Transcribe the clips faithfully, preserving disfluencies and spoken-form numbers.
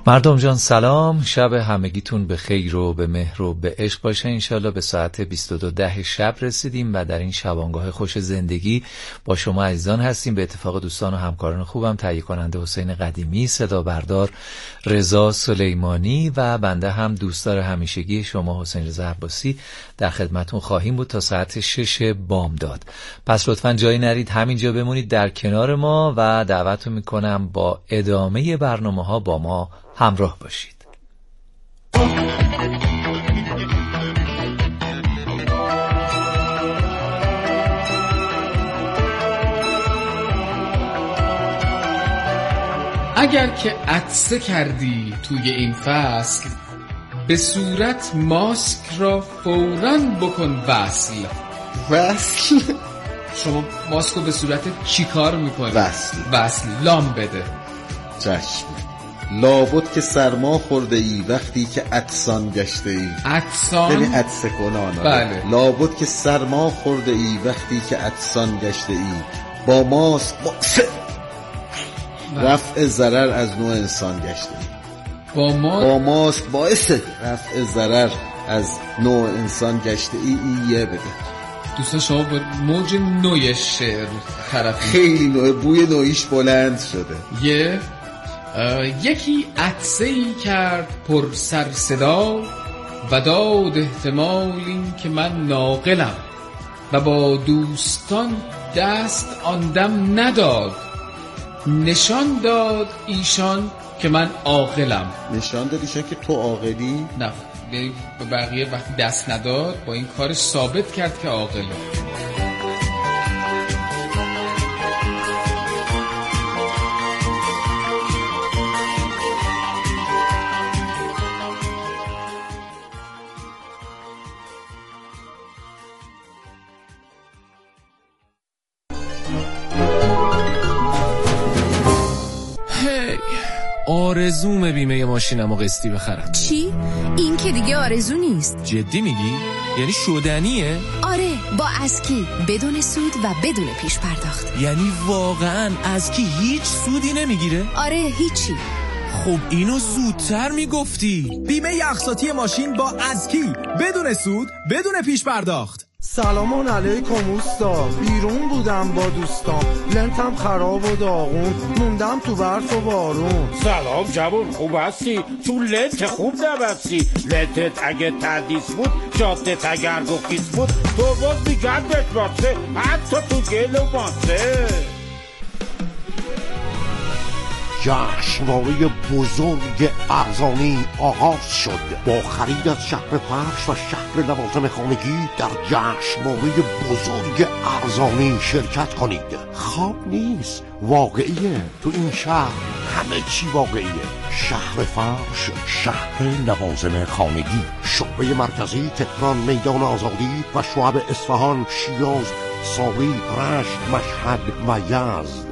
مردم جان سلام، شب همگیتون به خیر و به مهر و به عشق باشه. انشالله به ساعت بیست و دو ده شب رسیدیم و در این شبانگاه خوش زندگی با شما عزیزان هستیم. به اتفاق دوستان و همکاران خوبم، تهیه کننده حسین قدیمی، صدا بردار رضا سلیمانی و بنده هم دوستدار همیشگی شما حسین رضا عباسی در خدمتون خواهیم بود تا ساعت شش بامداد. پس لطفاً جایی نرید، همینجا بمونید در کنار ما و دعوتتون میکنم با ادامه برنامه‌ها با ما همراه باشید. اگر که عطسه کردی توی این فصل، به صورت ماسک را فوراً بکن وصل. وصل؟ شما ماسک رو به صورت چی کار میکنی؟ وصل. وصل لام بده. چشم. لابد که سرما خورده ای وقتی که عطسان گشته ای. عطسان؟ یعنی عطسه کنان. بله. لابد که سرما خورده ای وقتی که عطسان گشته ای، با ماسک باعث رفع ضرر از نوع انسان گشته ای. با, ما... با ماسک باعث رفع ضرر از نوع انسان گشته ای. ایه بده دوستان، شما با موج نوع شعر طرفی. خیلی نوع، بوی نوعیش بلند شده. یه یکی عطسه ای کرد پر سر صدا و داد احتمال این که من ناقلم، و با دوستان دست آن دم نداد، نشان داد ایشان که من عاقلم. نشان داد ایشان که تو عاقلی؟ نه، به بقیه وقتی دست نداد با این کارش ثابت کرد که عاقله. آرزوم بیمه ماشینمو قسطی بخرم. چی؟ این که دیگه آرزو نیست. جدی میگی؟ یعنی شدنیه؟ آره، با اسکی، بدون سود و بدون پیش پرداخت. یعنی واقعا اسکی هیچ سودی نمیگیره؟ آره، هیچی. خب اینو زودتر میگفتی. بیمه اقساطی ماشین با اسکی، بدون سود، بدون پیش پرداخت. سلامان علیکم اوستا، بیرون بودم با دوستان، لنتم خراب و داغون، موندم تو برف و بارون. سلام جوون، خوب هستی؟ تو لنت خوب نبستی. لنتت اگه تردیس بود، جادت اگر گخیس بود، تو باز میگردت باسه، حتی تو گل و ماسه. جشنواره بزرگ ارزانی آغاز شد. با خرید از شهر فرش و شهر لوازم خانگی در جشنواره بزرگ ارزانی شرکت کنید. خواب نیست، واقعیه. تو این شهر همه چی واقعیه. شهر فرش، شهر لوازم خانگی، شعبه مرکزی تهران، میدان آزادی و شعب اصفهان، شیراز، ساری، رشت، مشهد و یزد.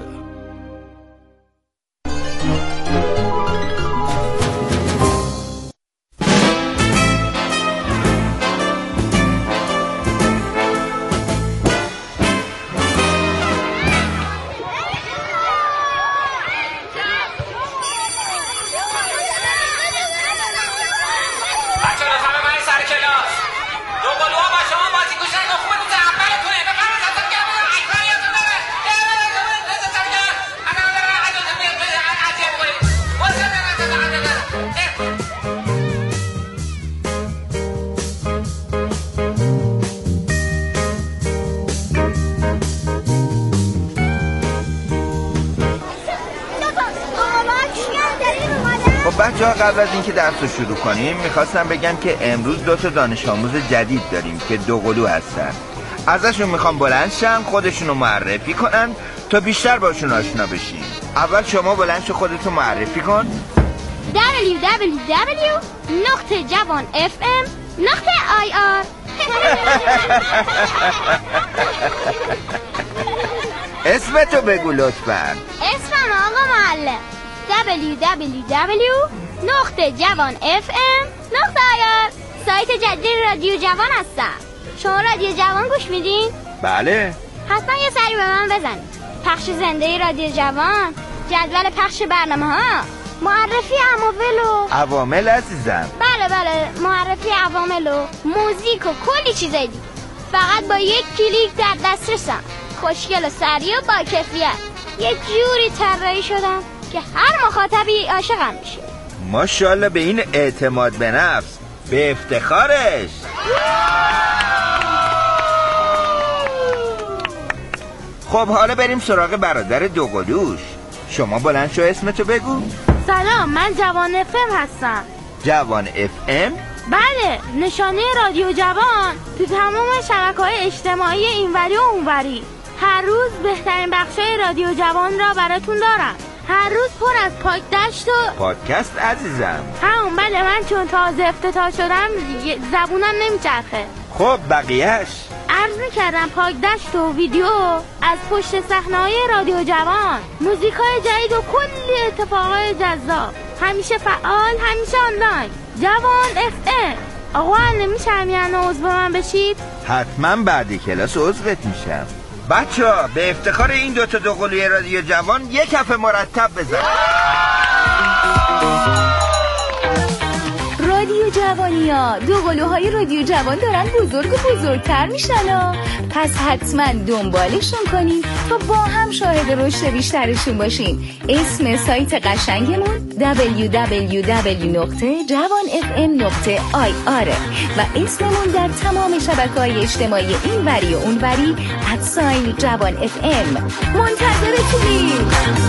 بچه ها، قبل از اینکه درس رو شروع کنیم میخواستم بگم که امروز دو تا دانش آموز جدید داریم که دوقلو هستن. ازشون میخوام بلند شن، خودشون رو معرفی کنن تا بیشتر باشون آشنا بشیم. اول شما بلند شو خودتو معرفی کن. دبلیو دبلیو دبلیو نقطه جوان اف ام نقطه آی آر. اسمتو بگو لطفاً. اسمم آقا معلم. دبلیو دبلیو دبلیو نقطه جوان اف ام نقطه آی آر. سایت جدید رادیو جوان هستم. شما رادیو جوان گوش میدین؟ بله. حتما یه سری به من بزنید. پخش زنده رادیو جوان، جدول پخش برنامه ها، معرفی عوامل و عوامل عزیزم. بله بله معرفی عوامل و موزیک و کلی چیزای دیگه. فقط با یک کلیک در دسترسم. خوشگل و سریع و با کیفیت. یه جوری طراحی شدم که هر مخاطبی عاشقم میشه. ماشاءالله به این اعتماد به نفس، به افتخارش. خب حالا بریم سراغ برادر دوقلوش. شما بلند شو اسمتو بگو. سلام، من جوان اف ام هستم. جوان اف ام؟ بله، نشانه رادیو جوان تو تمام شبکه‌های اجتماعی اینوری و اونوری. هر روز بهترین بخشای رادیو جوان را براتون دارم. هر روز پر از پاک دشت و پادکست عزیزم. همون بله، من چون تازه افتتاح شدم زبونم نمیچرخه. خب بقیهش عرض میکردم پاک دشت و ویدیو از پشت صحنه‌های رادیو جوان، موزیکای جدید و کلی اتفاقای جذاب. همیشه فعال، همیشه آنلاین. جوان اف ام. آقا نمیشه همین عضو من بشید؟ حتما بعد کلاس عضوت میشم. بچه‌ها به افتخار این دوتا دوقلوی رادیو جوان یک کف مرتب بزن. رادیو جوانیا، دوقلوهای رادیو جوان دارن بزرگ و بزرگتر میشن، پس حتما دنبالشون کنین تا با هم شاهد رشد بیشترشون باشین. اسم سایت قشنگمون دبلیو دبلیو دبلیو نقطه جوان اف ام نقطه آی آر و اسممون در تمام شبکه‌های اجتماعی اینوری و اونوری ادساین جوان اف ام. منتظرتونیم.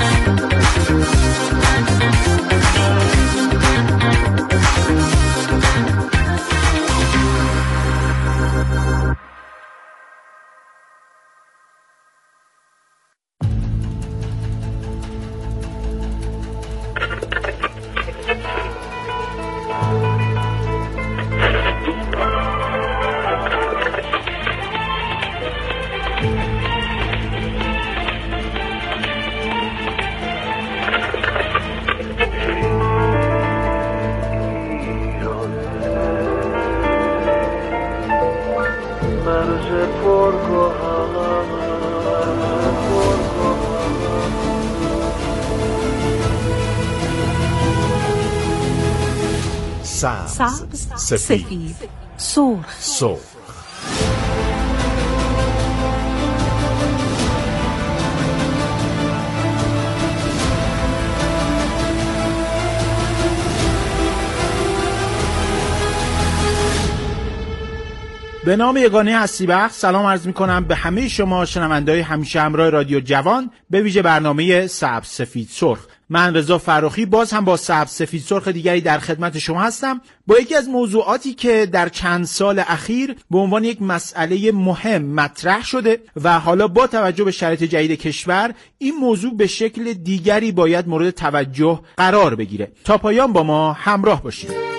سبز، سفید، سرخ، سرخ. به نام یگانه هستی بخش سلام عرض می کنم به همه شما شنونده‌های همیشه همراه رادیو جوان، به ویژه برنامه سبز سفید سرخ. من رضا فرخی باز هم با سبز سفید سرخ دیگری در خدمت شما هستم با یکی از موضوعاتی که در چند سال اخیر به عنوان یک مسئله مهم مطرح شده و حالا با توجه به شرایط جدید کشور این موضوع به شکل دیگری باید مورد توجه قرار بگیره. تا پایان با ما همراه باشید.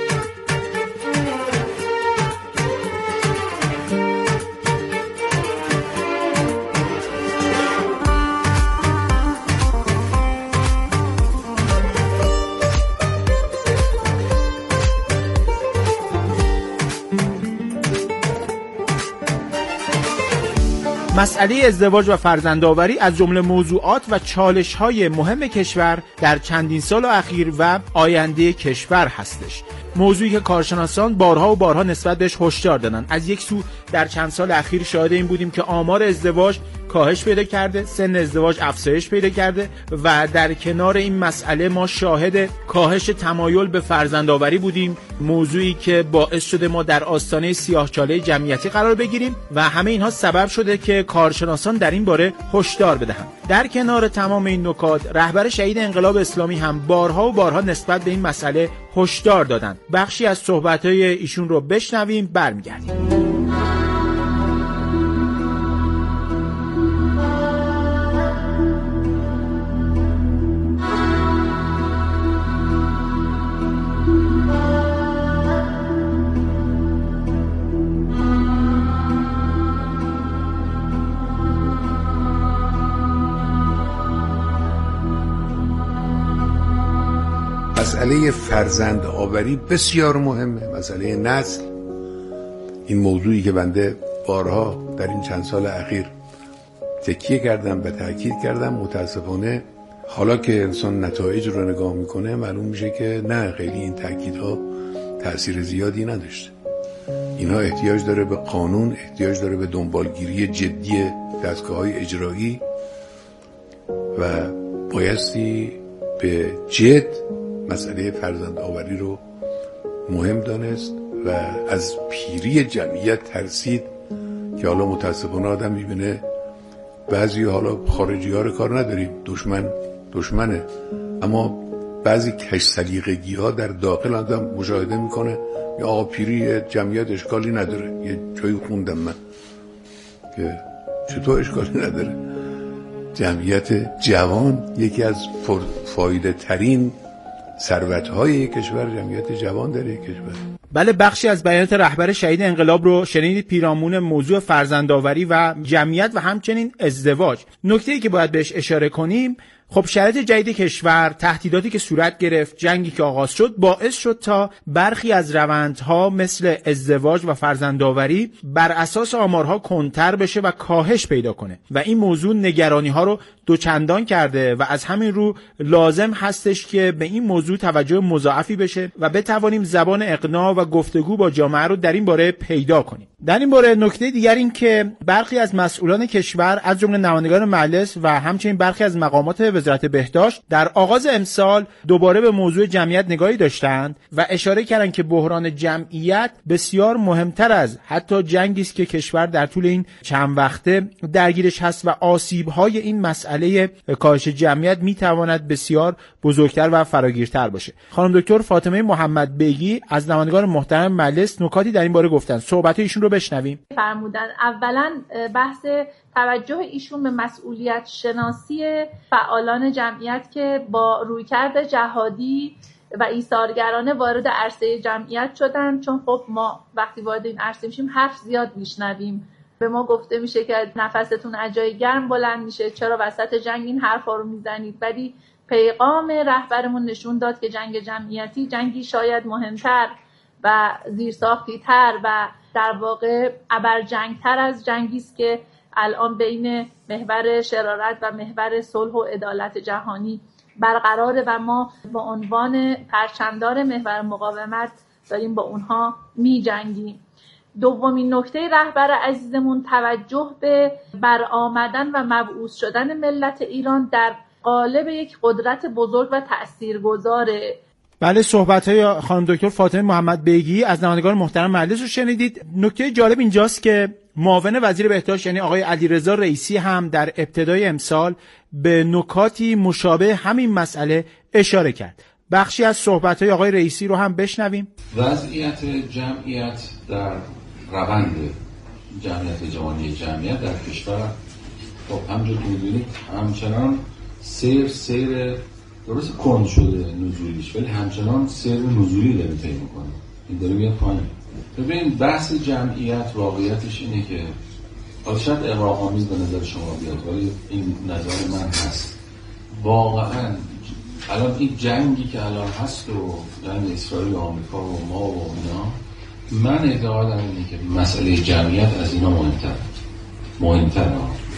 مسئله ازدواج و فرزندآوری از جمله موضوعات و چالش‌های مهم کشور در چندین سال اخیر و آینده کشور هستش. موضوعی که کارشناسان بارها و بارها نسبت بهش هشدار دادن. از یک سو در چند سال اخیر شاهد این بودیم که آمار ازدواج کاهش پیدا کرده، سن ازدواج افزایش پیدا کرده و در کنار این مسئله ما شاهد کاهش تمایل به فرزندآوری بودیم، موضوعی که باعث شده ما در آستانه سیاه‌چاله جمعیتی قرار بگیریم و همه اینها سبب شده که کارشناسان در این باره هشدار بدهند. در کنار تمام این نکات، رهبر شهید انقلاب اسلامی هم بارها و بارها نسبت به این مسئله هشدار دادند. بخشی از صحبت‌های ایشون رو بشنویم، برمیگردیم. مسئله فرزند آوری بسیار مهمه، مسئله نسل. این موضوعی که بنده بارها در این چند سال اخیر تکیه کردم و تاکید کردم، متاسفانه حالا که انسان نتایج رو نگاه میکنه معلوم میشه که نه، خیلی این تاکیدها تأثیر زیادی نداشته. اینها احتیاج داره به قانون، احتیاج داره به دنبالگیری جدی دستگاه‌های اجرایی و بایستی به جد مسئله فرزند آوری رو مهم دانست و از پیری جمعیت ترسید که حالا متاسفانه آدم میبینه بعضی حالا خارجی ها رو کار نداریم، دشمن دشمنه، اما بعضی کش سلیقگی ها در داخل آدم مشاهده میکنه یا آقا پیری جمعیت اشکالی نداره. یه جایی خوندم من که چطور اشکالی نداره؟ جمعیت جوان یکی از فایده ترین ثروت های کشور جمعیت جوان در کشور. بله، بخشی از بیانات رهبر شهید انقلاب رو شنیدید پیرامون موضوع فرزندآوری و جمعیت و همچنین ازدواج. نکته‌ای که باید بهش اشاره کنیم، خب شرایط جدید کشور، تهدیداتی که صورت گرفت، جنگی که آغاز شد باعث شد تا برخی از روندها مثل ازدواج و فرزندآوری بر اساس آمارها کندتر بشه و کاهش پیدا کنه و این موضوع نگرانی‌ها رو دوچندان کرده و از همین رو لازم هستش که به این موضوع توجه مضاعفی بشه و بتوانیم زبان اقناع و گفتگو با جامعه رو در این باره پیدا کنیم. در این باره نکته دیگر این که برخی از مسئولان کشور از جمله نمایندگان مجلس و همچنین برخی از مقامات وزارت بهداشت در آغاز امسال دوباره به موضوع جمعیت نگاهی داشتند و اشاره کردند که بحران جمعیت بسیار مهمتر از حتی جنگی است که کشور در طول این چند وقته درگیرش هست و آسیب‌های این مسئله کاهش جمعیت میتواند بسیار بزرگتر و فراگیرتر باشه. خانم دکتر فاطمه محمد بیگی از نمایندگان محترم مجلس نکاتی در این باره گفتند. صحبت ایشون رو بشنویم. فرمودن اولا بحث توجه ایشون به مسئولیت شناسی فعالان جمعیت که با رویکرد جهادی و ایثارگرانه وارد عرصه جمعیت شدن، چون خب ما وقتی وارد این عرصه میشیم حرف زیاد میشنویم. به ما گفته میشه که نفستون عجای گرم بلند میشه، چرا وسط جنگ این حرفا رو میزنید؟ ولی پیغام رهبرمون نشون داد که جنگ جمعیتی جنگی شاید مهمتر و زیرساختی تر و در واقع ابرجنگتر از جنگی است که الان بین محور شرارت و محور صلح و عدالت جهانی برقراره و ما با عنوان پرچمدار محور مقاومت داریم با اونها می جنگیم. دومین نکته رهبر عزیزمون توجه به برآمدن و مبعوث شدن ملت ایران در قالب یک قدرت بزرگ و تأثیرگذاره. بله، صحبت‌های خانم دکتر فاطمه محمد بیگی از نمایندگان محترم مجلس رو شنیدید. نکته جالب اینجاست که معاون وزیر بهداشت یعنی آقای علیرضا رئیسی هم در ابتدای امسال به نکاتی مشابه همین مسئله اشاره کرد. بخشی از صحبت‌های آقای رئیسی رو هم بشنویم. وضعیت جمعیت در روند جمعیت جوانی جمعیت در کشور خب همونجور که می‌دونید همچنان سیر سیر درست کند شده نزولیش، ولی همچنان سیر نزولی داره طی می‌کنه، این داره میاد پایین. ببین بحث جمعیت واقعیتش اینه که شاید اغراق‌آمیز به نظر شما بیاد ولی این نظر من هست. واقعا الان این جنگی که الان هست و جنگ اسرائیل و آمریکا و ما و اینا، من اعتقادم اینه که مسئله جمعیت از اینا مهمتره مهمتره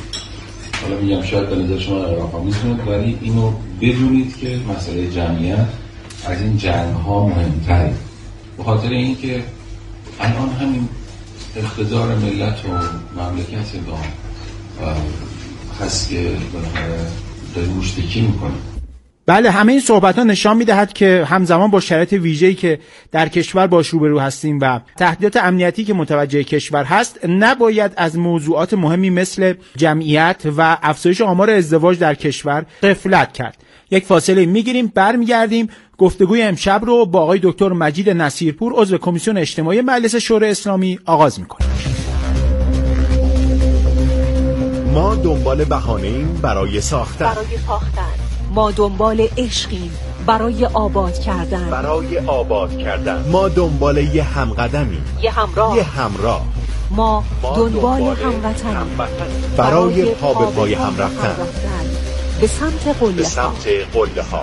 حالا میگم شاید به نظر شما اغراق‌آمیز بیاد ولی اینو بدونید که مسئله جمعیت از این جنگ ها مهمتره، به خاطر اینکه الان همین اقتدار ملت و مملکت ما هست که داره مشتکی میکنه. بله، همه این صحبت ها نشان میدهد که همزمان با شرایط ویژه‌ای که در کشور باش روبرو هستیم و تهدیدات امنیتی که متوجه کشور هست، نباید از موضوعات مهمی مثل جمعیت و افزایش آمار ازدواج در کشور غفلت کرد. یک فاصله میگیریم، برمیگردیم. گفتگوی امشب رو با آقای دکتر مجید نصیرپور عضو کمیسیون اجتماعی مجلس شورای اسلامی آغاز میکنیم. ما دنبال بهانه‌ایم برای ساختن. برای ساختن. ما دنبال عشقیم برای آباد کردن. برای آباد کردن. ما دنبال یه همقدمیم. یه همراه. یه همراه. ما, ما دنبال هموطنیم هم برای پا به پای هم رفتن. به سمت قله ها. به سمت قله ها.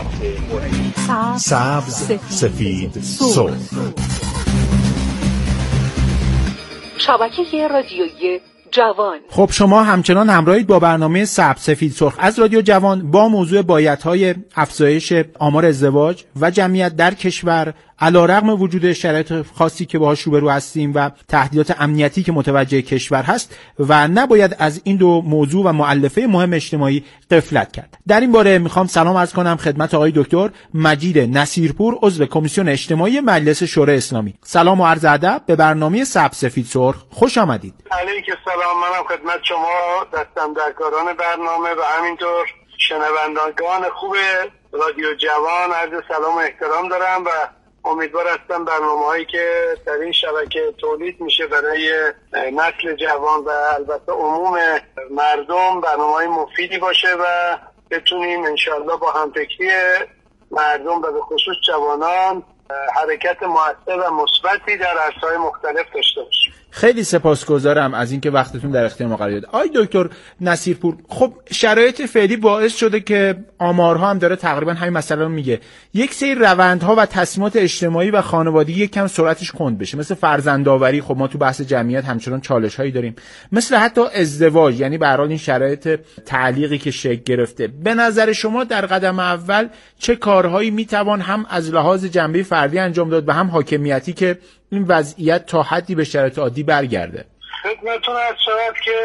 سبز، سفید، سرخ. شبکه رادیویی جوان. خب شما همچنان همراهید با برنامه سبز سفید سرخ از رادیو جوان با موضوع بایدهای افزایش آمار ازدواج و جمعیت در کشور علیرغم وجود شرایط خاصی که باهاش روبرو هستیم و تهدیدات امنیتی که متوجه کشور هست و نباید از این دو موضوع و مؤلفه مهم اجتماعی غفلت کرد. در این باره میخوام سلام عرض کنم خدمت آقای دکتر مجید نصیرپور عضو کمیسیون اجتماعی مجلس شورای اسلامی. سلام و عرض ادب به برنامه سبز سفید سرخ خوش آمدید. علیکم السلام. منم خدمت شما دستاندرکاران برنامه و همینطور شنوندگان خوب رادیو جوان عرض سلام و احترام دارم و امیدوار هستم برنامه‌هایی که در این شبکه تولید میشه برای نسل جوان و البته عموم مردم برنامه‌های مفیدی باشه و بتونیم انشالله با همفکری مردم و به خصوص جوانان حرکت مؤثر و مثبتی در عرصه‌های مختلف داشته باشیم. خیلی سپاسگزارم از اینکه وقتتون در اختیار ما قرار دادید. آقای دکتر نصیرپور، خب شرایط فعلی باعث شده که آمارها هم داره تقریبا همین مسئله رو میگه. یک سری روندها و تصمیمات اجتماعی و خانوادگی یک کم سرعتش کند بشه، مثل فرزندآوری. خب ما تو بحث جمعیت همچنان چالش‌هایی داریم، مثل حتی ازدواج، یعنی به هر حال این شرایط تعلیقی که شکل گرفته. به نظر شما در قدم اول چه کارهایی میتوان هم از لحاظ جنبه فردی انجام داد و هم حاکمیتی که این وضعیت تا حدی به شرایط عادی برگرده؟ خدمتتون عرض شود که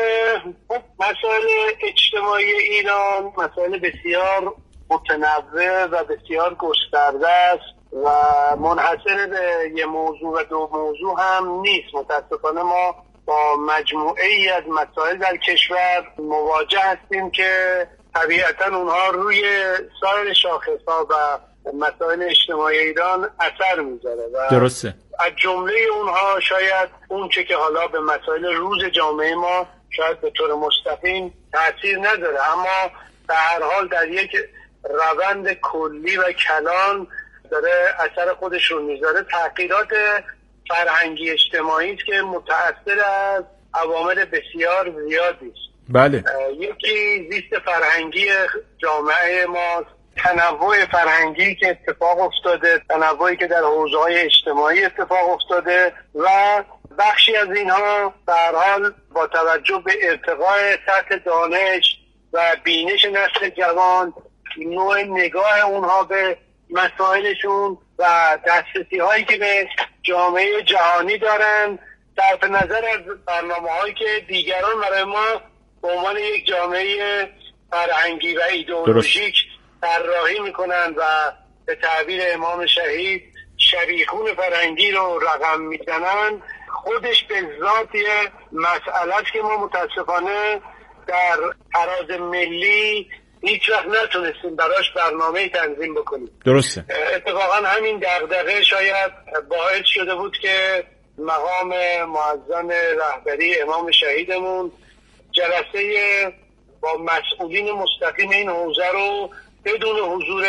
مسائل اجتماعی ایران مسائل بسیار متنوع و بسیار گسترده است و منحصر به یه موضوع و دو موضوع هم نیست. متاسفانه ما با مجموعه ای از مسائل در کشور مواجه هستیم که طبیعتا اونها روی سایر شاخص‌ها و مسائل اجتماعی ایران اثر میذاره و درسته. از جمله اونها شاید اون چه که حالا به مسائل روز جامعه ما شاید به طور مستقیم تأثیر نداره، اما به هر حال در یک روند کلی و کلان داره اثر خودش رو میذاره. تغییرات فرهنگی اجتماعی است که متأثر از عوامل بسیار زیادی است. بله. یکی زیست فرهنگی جامعه ماست، تنوع فرهنگی که اتفاق افتاده، تنوعی که در حوزه‌های اجتماعی اتفاق افتاده و بخشی از اینها به هر حال با توجه به ارتقاء سطح دانش و بینش نسل جوان، نوع نگاه اونها به مسائلشون و دسترسی هایی که به جامعه جهانی دارن، صرف نظر از برنامه هایی که دیگران برای ما به عنوان یک جامعه فرهنگی و ایدئولوژیک طراحی میکنن و به تعبیر امام شهید شریخون فرهنگی رو رقم میزنن، خودش به ذات یه مسئله است که ما متاسفانه در تراز ملی هیچ وقت نتونستیم براش برنامه تنظیم بکنیم. درسته. اتفاقا همین دغدغه شاید باعث شده بود که مقام معظم رهبری امام شهیدمون جلسه با مسئولین مستقیم این حوزه رو بدون حضور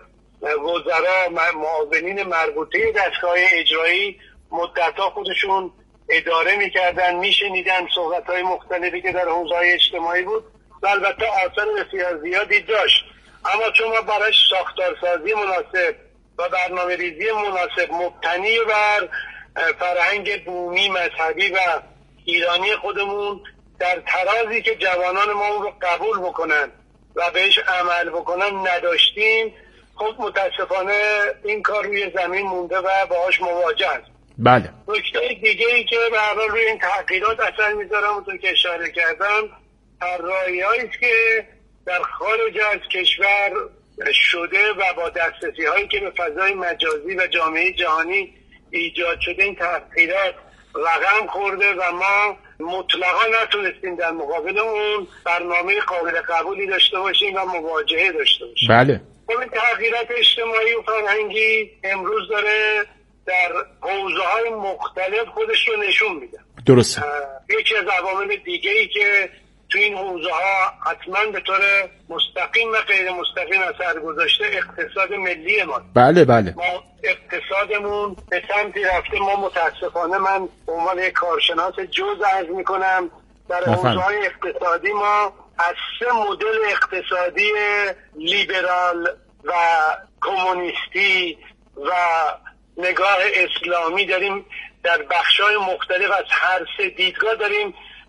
وزرا معاونین مربوطه دستگاه اجرایی مدت‌ها خودشون اداره می‌کردن، میشنیدن صحبت‌های مختلفی که در حوزه‌های اجتماعی بود و البته آثار بسیار زیادی داشت، اما چون ما براش ساختارسازی مناسب و برنامه‌ریزی مناسب مبتنی بر فرهنگ بومی مذهبی و ایرانی خودمون در ترازی که جوانان ما اون رو قبول بکنن و بهش عمل بکنن نداشتیم، خب متاسفانه این کار روی زمین مونده و باهاش مواجه است. بله. نکته دیگه ای که به هر حال روی این تحقیقات اثر میذاره اونطور که اشاره کردم، طراحی‌هایی است که در خارج از کشور شده و با دسترسی هایی که به فضای مجازی و جامعه جهانی ایجاد شده این تحقیقات رقم خورده و ما مطلقا نتونستیم در مقابل اون برنامه قابل قبولی داشته باشیم و مواجهه داشته باشیم. بله. این تغییرات اجتماعی و فرهنگی امروز داره در حوزه‌های مختلف خودش رو نشون میده. درسته. یکی از عوامل دیگه ای که تو این حوزه‌ها حتما به طور مستقیم و غیر مستقیم اثر گذاشته اقتصاد ملی ما. بله بله. ما اقتصادمون به سمتی رفته، ما متاسفانه من به عنوان یک کارشناس جز عرض میکنم در حوزه‌های اقتصادی ما از سه مدل اقتصادی لیبرال و کمونیستی و نگاه اسلامی داریم در بخش‌های مختلف از هر سه دیدگاه داریم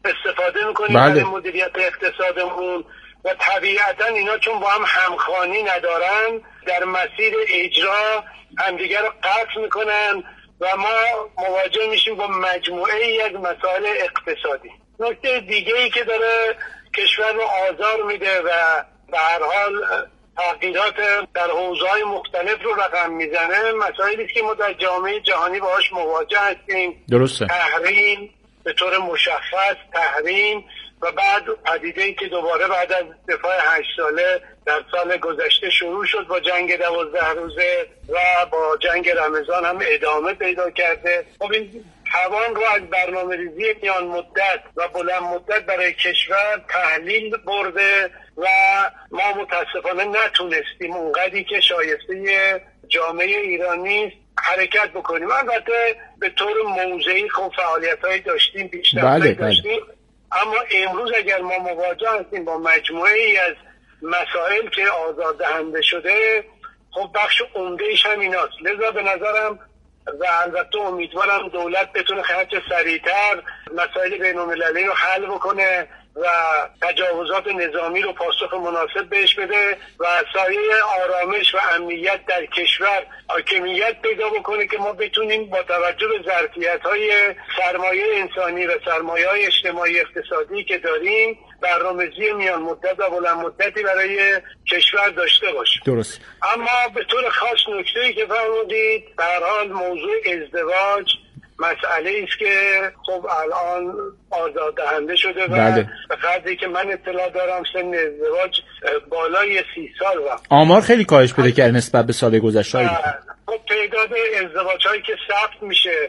استفاده میکنیم بله. برای مدیریت اقتصادمون و طبیعتا اینا چون با هم همخوانی ندارن در مسیر اجرا همدیگر رو قطع میکنن و ما مواجه میشیم با مجموعه ای از مسائل اقتصادی. نکته دیگه ای که داره کشور رو آزار میده و به هر حال تغییرات در حوزه‌های مختلف رو رقم میزنه مسائلی است که ما در جامعه جهانی باهاش مواجه هستیم. درسته. تحریم به طور مشخص، تحریم و بعد پدیده‌ای که دوباره بعد از دفاع هشت ساله در سال گذشته شروع شد با جنگ دوازده روزه و با جنگ رمضان هم ادامه پیدا کرده. خب این توان رو از برنامه‌ریزی میان مدت و بلند مدت برای کشور تحلیل برده و ما متاسفانه نتونستیم اونقدری که شایسته جامعه ایرانی حرکت بکنیم. البته به طور موضعی خب فعالیت‌هایی داشتیم، پیشرفت‌هایی بله، داشتیم بله. اما امروز اگر ما مواجه هستیم با مجموعه ای از مسائل که آزاردهنده شده، خب بخش عمده‌ایش هم ایناست. لذا به نظرم و البته امیدوارم دولت بتونه خیلی سریعتر مسائل بین‌المللی رو حل بکنه و تجاوزات نظامی رو پاسخ مناسب بهش بده و سایه آرامش و امنیت در کشور حاکمیت پیدا بکنه که ما بتونیم با توجه به ظرفیت‌های سرمایه انسانی و سرمایه‌های اجتماعی اقتصادی که داریم برنامه‌ریزی میان مدت و بلند مدتی برای کشور داشته باشیم. درست. اما به طور خاص نکته‌ای که فرمودید در حال موضوع ازدواج مسئله است که خب الان آزاردهنده شده و بله. به قدری که من اطلاع دارم سن ازدواج بالای سی سال و آمار خیلی کاهش پیدا کرده نسبت به سال گذشته. خب تعداد ازدواج هایی که ثبت میشه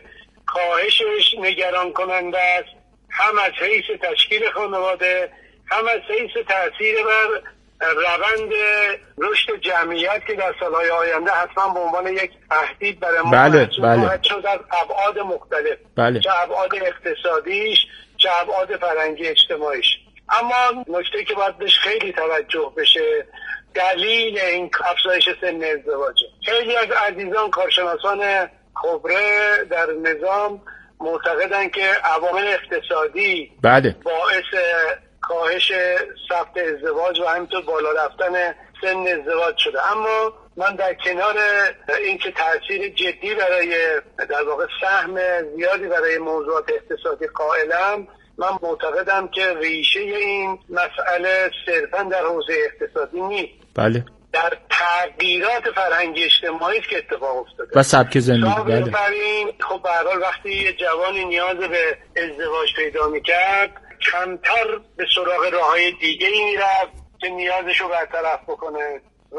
کاهشش نگران کننده است، هم از حیث تشکیل خانواده هم از حیث تاثیر بر روند رشد جمعیت که در سالهای آینده حتما به عنوان یک تهدید برای ما بله بله شد در ابعاد مختلف، بله. چه ابعاد اقتصادیش چه ابعاد فرهنگی اجتماعیش. اما نکته که باید بهش خیلی توجه بشه دلیل این افزایش سن ازدواجه. خیلی از عزیزان کارشناسان خبره در نظام معتقدن که عوامل اقتصادی بله. باعث کاهش ثبت ازدواج و همینطور بالا رفتن سن ازدواج شده. اما من در کنار اینکه تاثیر جدی برای در واقع سهم زیادی برای موضوعات اقتصادی قائلم، من معتقدم که ریشه این مسئله صرفا در حوزه اقتصادی نیست، بله. در تغییرات فرهنگی اجتماعی که اتفاق افتاده و سبک زندگی. بله. خب به هر حال وقتی یه جوانی نیاز به ازدواج پیدا میکرد کمتر به سراغ راههای دیگه ای میرفت که نیازش رو برطرف بکنه و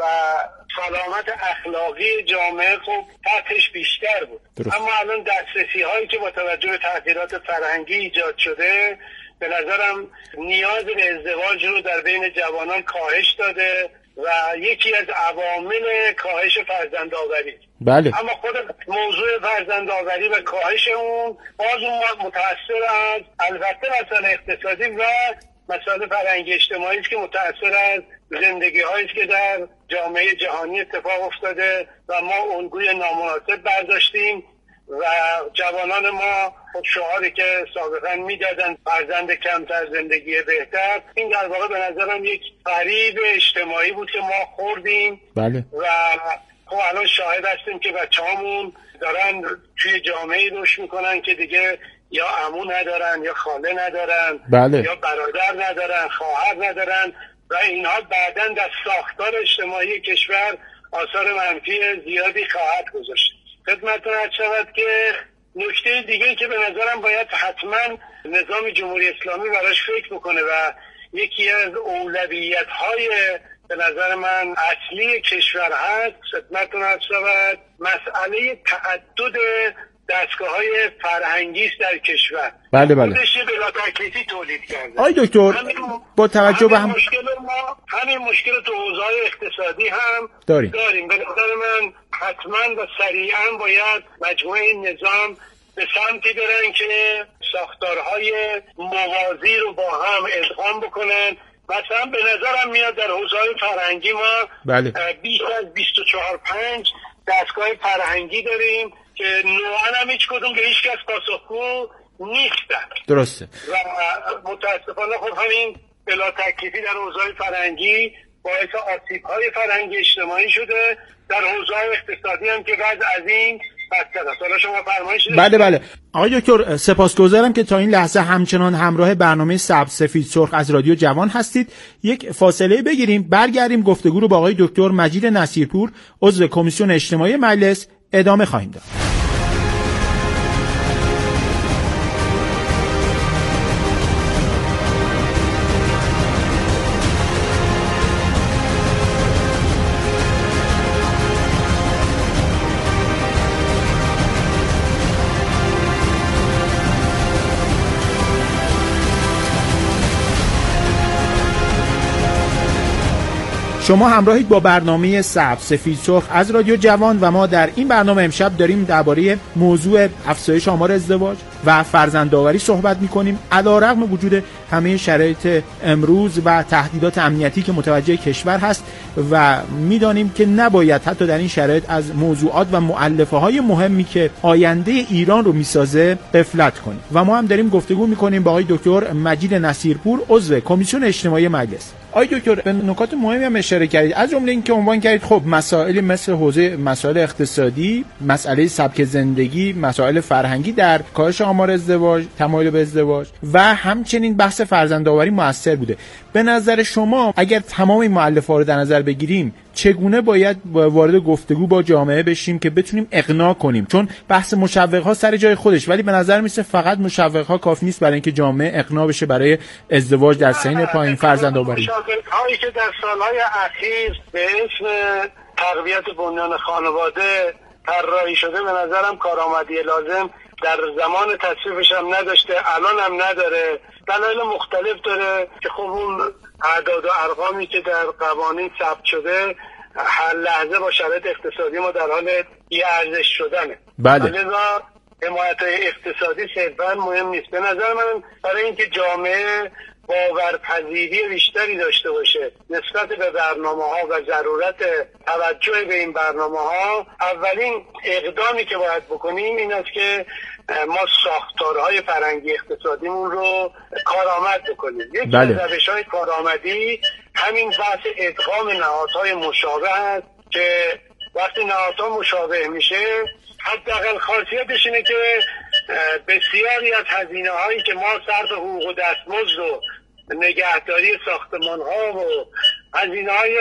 سلامت اخلاقی جامعه خب سطحش بیشتر بود. درست. اما الان دسترسی هایی که با توجه به تغییرات فرهنگی ایجاد شده به نظرم نیاز به ازدواج رو در بین جوانان کاهش داده و یکی از عوامل کاهش فرزندآوری. بله. اما خود موضوع فرزندآوری و کاهش اون باز اون متأثر از البته مسائل اقتصادی و مسائل فرهنگی اجتماعی است که متأثر از زندگی هایی است که در جامعه جهانی اتفاق افتاده و ما الگوی نامناسب برداشتیم و جوانان ما خود شعاری که سابقا میدادن فرزند کمتر زندگی بهتر، این در واقع به نظرم یک فریب اجتماعی بود که ما خوردیم. بله. و خب الان شاهد هستیم که بچه‌هامون دارن توی جامعه رشد میکنن که دیگه یا عمو ندارن یا خاله ندارن، بله. یا برادر ندارن، خواهر ندارن و اینها بعداً در ساختار اجتماعی کشور آثار منفی زیادی خواهد گذاشت. خدمتتون عرض شود که نکته دیگه که به نظرم باید حتما نظام جمهوری اسلامی براش فکر بکنه و یکی از اولویت‌های به نظر من اصلی کشور هست، خدمتتون عرض شود مسئله تعدد دستگاه‌های فرهنگی است در کشور. بله بله. خودش بلا تکلیفی تولید کرده. آی دکتر با توجه به هم مشکل ما همین مشکل تو حوزه‌های اقتصادی هم داریم. داریم. به نظر من حتما و سریعا باید مجموعه این نظام به سمتی برن که ساختارهای موازی رو با هم ادغام بکنن. مثلا به نظرم میاد در حوزه‌های فرهنگی ما بله. بیش از بیست و چهار پنج دستگاه فرهنگی داریم که نوعا هم هیچ کدوم به هیچ کس پاسخگو نیستن. درسته. و متاسفانه خب همین بلا تکلیفی در حوزه‌های فرهنگی باعث آسیب‌های فرهنگی اجتماعی شده، در حوزه‌های اقتصادی هم که وضع از این بدتر است. حالا شما فرمایش دارید. بله بله آقای دکتر سپاسگزارم که تا این لحظه همچنان همراه برنامه سبز سفید سرخ از رادیو جوان هستید. یک فاصله بگیریم، برگردیم گفتگو رو با آقای دکتر مجید نصیرپور عضو کمیسیون اجتماعی مجلس ادامه خواهیم داد. شما همراهید با برنامه سبز سفید سرخ از رادیو جوان و ما در این برنامه امشب داریم درباره موضوع افزایش آمار ازدواج و فرزندآوری صحبت می‌کنیم. علیرغم وجود همه شرایط امروز و تهدیدات امنیتی که متوجه کشور هست و می‌دانیم که نباید حتی در این شرایط از موضوعات و مؤلفه‌های مهمی که آینده ایران رو می‌سازه غفلت کنیم. و ما هم داریم گفتگو می‌کنیم با آقای دکتر مجید نصیرپور عضو کمیسیون اجتماعی مجلس. آقای دکتر به نکات مهمی هم اشاره کردید، از جمله اینکه عنوان کردید خب مسائل مثل حوزه مسائل اقتصادی، مسئله سبک زندگی، مسائل فرهنگی در کاهش آمار ازدواج، تمایل به ازدواج و همچنین بحث فرزندآوری موثر بوده. به نظر شما اگر تمام این مؤلفه‌ها رو در نظر بگیریم چگونه باید وارد گفتگو با جامعه بشیم که بتونیم اقناع کنیم؟ چون بحث مشوق‌ها سر جای خودش، ولی به نظر میسه فقط مشوق‌ها کافی نیست برای اینکه جامعه اقناع بشه برای ازدواج در سن پایین، فرزندآوری. مشوق‌هایی که در سالهای اخیر به اسم تقویت بنیان خانواده طراحی شده به نظرم کارآمدی لازم در زمان تصویبش هم نداشته، الان هم نداره. دلایل مختلف داره که خب اون اعداد و ارقامی که در قوانین ثبت شده هر لحظه با شرایط اقتصادی ما در حال یه ارزش شدنه. بله. لذا حمایت‌های اقتصادی صرفاً مهم نیست. به نظر من برای اینکه جامعه باورپذیری بیشتری داشته باشه نسبت به برنامه‌ها و ضرورت توجه به این برنامه‌ها، اولین اقدامی که باید بکنیم این است که ما ساختارهای فرهنگی اقتصادیمون رو کارآمد بکنیم. یکی بله. از روش‌های کارآمدی همین بحث ادغام نهادهای مشابه هست که وقتی نهادها مشابه میشه حداقل خاصیتش اینه که بسیاری از هزینه هایی که ما صرف حقوق و دستمزد و نگهداری ساختمان ها و هزینه های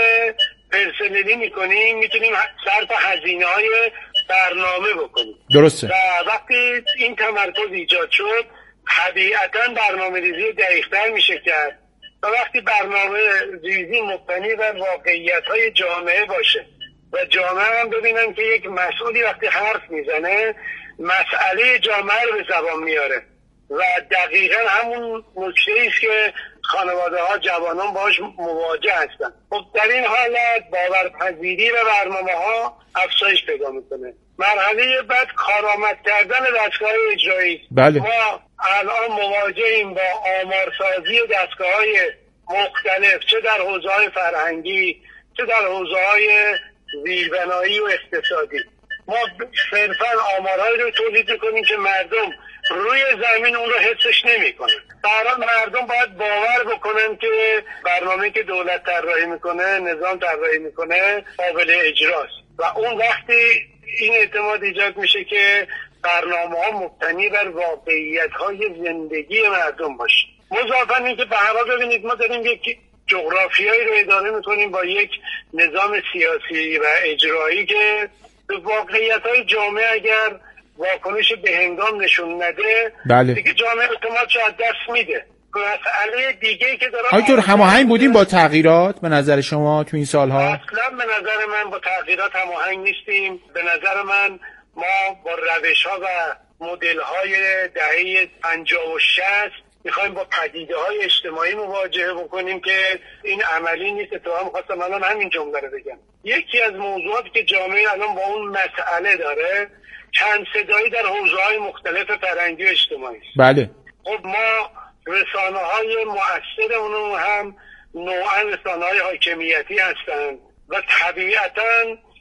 پرسنلی میکنیم میتونیم صرف هزینه های برنامه بکنیم. درسته. و وقتی این تمرکز ایجاد شد طبیعتا برنامه ریزی دقیق‌تر میشه کرد و وقتی برنامه ریزی مبتنی بر واقعیت های جامعه باشه و جامعه هم ببینن که یک مسئولی وقتی حرف میزنه مسئله جامعه رو به زبان میاره و دقیقا همون نکته ایست که خانواده ها جوانان باش مواجه هستن. خب در این حالت باورپذیری و برنامه ها افزایش پیدا میکنه. مرحله بعد کارآمد کردن دستگاه اجرایی. بله. ما الان مواجهیم با آمارسازی دستگاه‌های مختلف چه در حوزه‌های فرهنگی چه در حوزه‌های زیربنایی و اقتصادی. ما صرفاً آمارهایی رو تولید می‌کنیم که مردم روی زمین اون رو حسش نمی‌کنن. برای مردم باید باور بکنن که برنامه‌ای که دولت طراحی می‌کنه، نظام طراحی می‌کنه قابل اجراست و اون وقتی این اعتماد ایجاد میشه که برنامه‌ها مبتنی بر واقعیت‌های زندگی مردم باشه. مضافاً اینکه به هر حال ببینید ما داریم یک جغرافیایی رو اداره می‌کنیم با یک نظام سیاسی و اجرایی که به واقعیت‌های جامعه اگر واکنش به هنگام نشون نده بله. دیگه جامعه اعتمادش از دست میده. مسئله دیگه‌ای که داره آقای دکتر هماهنگ بودیم با تغییرات به نظر شما تو این سالها؟ اصلا به نظر من با تغییرات هماهنگ نیستیم. به نظر من ما با روش‌ها و مدل‌های دهه پنجاه و شصت میخوایم با پدیده‌های اجتماعی مواجهه بکنیم که این عملی نیست. تو هم خواستم الان همین جمله رو بگم. یکی از موضوعاتی که جامعه الان با اون مسئله داره چند صدایی در حوزه‌های مختلف فرهنگی و اجتماعی است. بله. خب ما رسانه‌های مؤثرمون هم نوعاً رسانه‌های حاکمیتی هستند و طبیعتاً